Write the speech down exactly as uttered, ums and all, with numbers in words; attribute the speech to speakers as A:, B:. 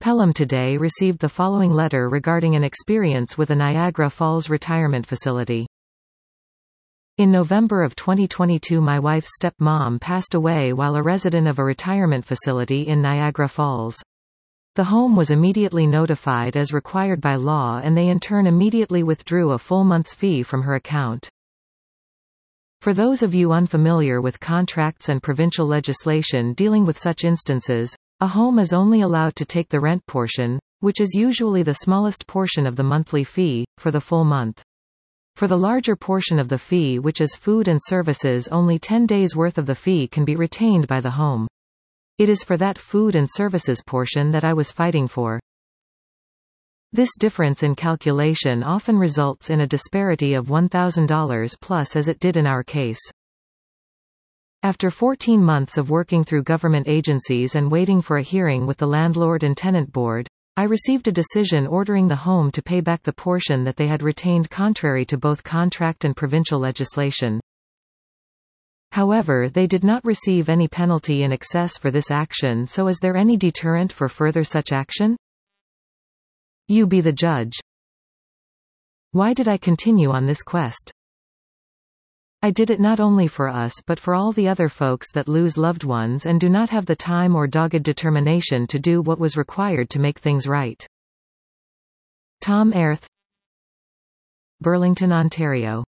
A: Pelham today received the following letter regarding an experience with a Niagara Falls retirement facility. In November of twenty twenty-two, my wife's stepmom passed away while a resident of a retirement facility in Niagara Falls. The home was immediately notified as required by law, and they in turn immediately withdrew a full month's fee from her account. For those of you unfamiliar with contracts and provincial legislation dealing with such instances, a home is only allowed to take the rent portion, which is usually the smallest portion of the monthly fee, for the full month. For the larger portion of the fee, which is food and services, only ten days worth of the fee can be retained by the home. It is for that food and services portion that I was fighting for. This difference in calculation often results in a disparity of one thousand dollars plus, as it did in our case. After fourteen months of working through government agencies and waiting for a hearing with the Landlord and Tenant Board, I received a decision ordering the home to pay back the portion that they had retained contrary to both contract and provincial legislation. However, they did not receive any penalty in excess for this action, so is there any deterrent for further such action? You be the judge. Why did I continue on this quest? I did it not only for us but for all the other folks that lose loved ones and do not have the time or dogged determination to do what was required to make things right. Tom Airth, Burlington, Ontario.